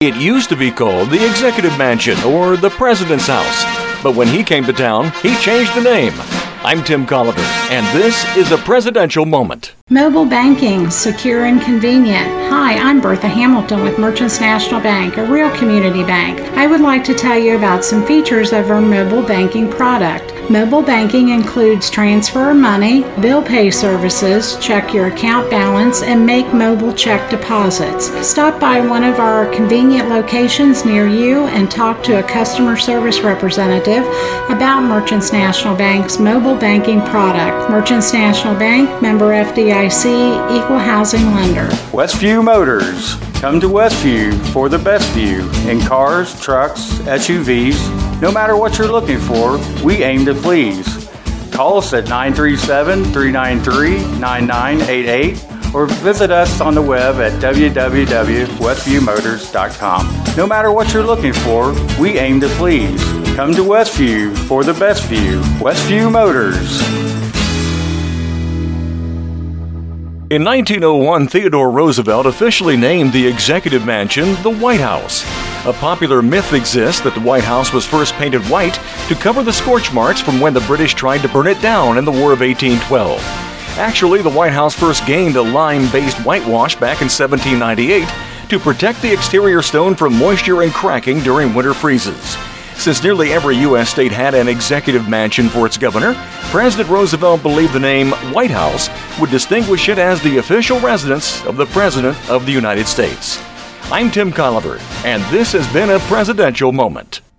It used to be called the Executive Mansion or the President's House, but when he came to town, he changed the name. I'm Tim Colliver, and this is a presidential moment. Mobile banking, secure and convenient. Hi, I'm Bertha Hamilton with Merchants National Bank, a real community bank. I would like to tell you about some features of our mobile banking product. Mobile banking includes transfer of money, bill pay services, check your account balance, and make mobile check deposits. Stop by one of our convenient locations near you and talk to a customer service representative about Merchants National Bank's mobile banking product. Merchants National Bank, member FDIC, equal housing lender. Westview Motors. Come to Westview for the best view in cars, trucks, SUVs. No matter what you're looking for, we aim to please. Call us at 937-393-9988 or visit us on the web at www.westviewmotors.com. No matter what you're looking for, we aim to please. Come to Westview for the best view. Westview Motors. In 1901, Theodore Roosevelt officially named the Executive Mansion the White House. A popular myth exists that the White House was first painted white to cover the scorch marks from when the British tried to burn it down in the War of 1812. Actually, the White House first gained a lime-based whitewash back in 1798 to protect the exterior stone from moisture and cracking during winter freezes. Since nearly every U.S. state had an executive mansion for its governor, President Roosevelt believed the name White House would distinguish it as the official residence of the President of the United States. I'm Tim Colliver, and this has been a presidential moment.